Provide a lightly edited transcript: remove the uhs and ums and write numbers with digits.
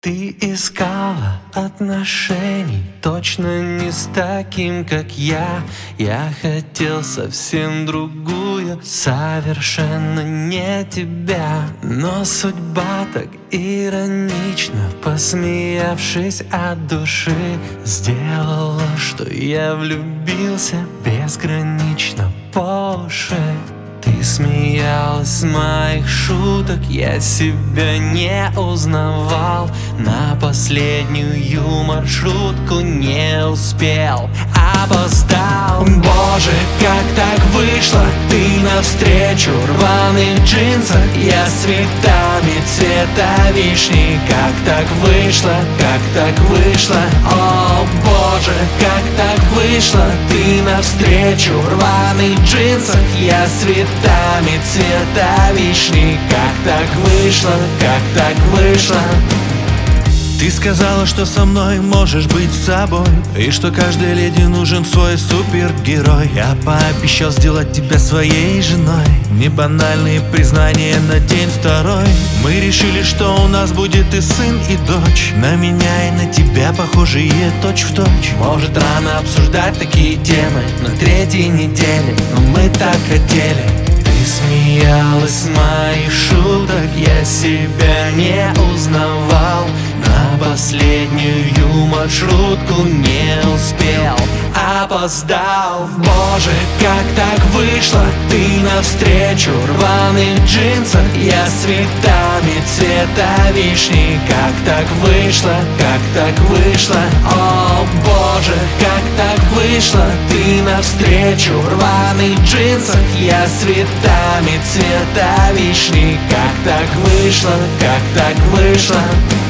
Ты искала отношений, точно не с таким, как я. Я хотел совсем другую, совершенно не тебя. Но судьба так иронично, посмеявшись от души, сделала, что я влюбился безгранично по уши. Ты смеялась с моих шуток, я себя не узнавал. На последнюю маршрутку не успел, опоздал. Боже, как так вышло, ты навстречу в рваных джинсах, я с цветами цвета вишни. Как так вышло, как так вышло, о боже, как так вышло, ты навстречу в рваных джинсах, я с цветами цвета вишни. Как так вышло, как так вышло. Ты сказала, что со мной можешь быть собой, и что каждой леди нужен свой супергерой. Я пообещал сделать тебя своей женой. Не банальные признания на день второй. Мы решили, что у нас будет и сын, и дочь. На меня и на тебя похожие точь-в-точь. Может, рано обсуждать такие темы на третьей неделе, но мы так хотели. Ты смеялась с моих шуток, я себя не узнавал. На последнюю маршрутку не успел, опоздал. Боже, как так вышло, ты навстречу в рваных джинсах, я с цветами цвета вишни. Как так вышло, как так вышло, о боже, как так вышло, ты навстречу в рваных джинсах, я с цветами цвета вишни. Как так вышло, как так вышло.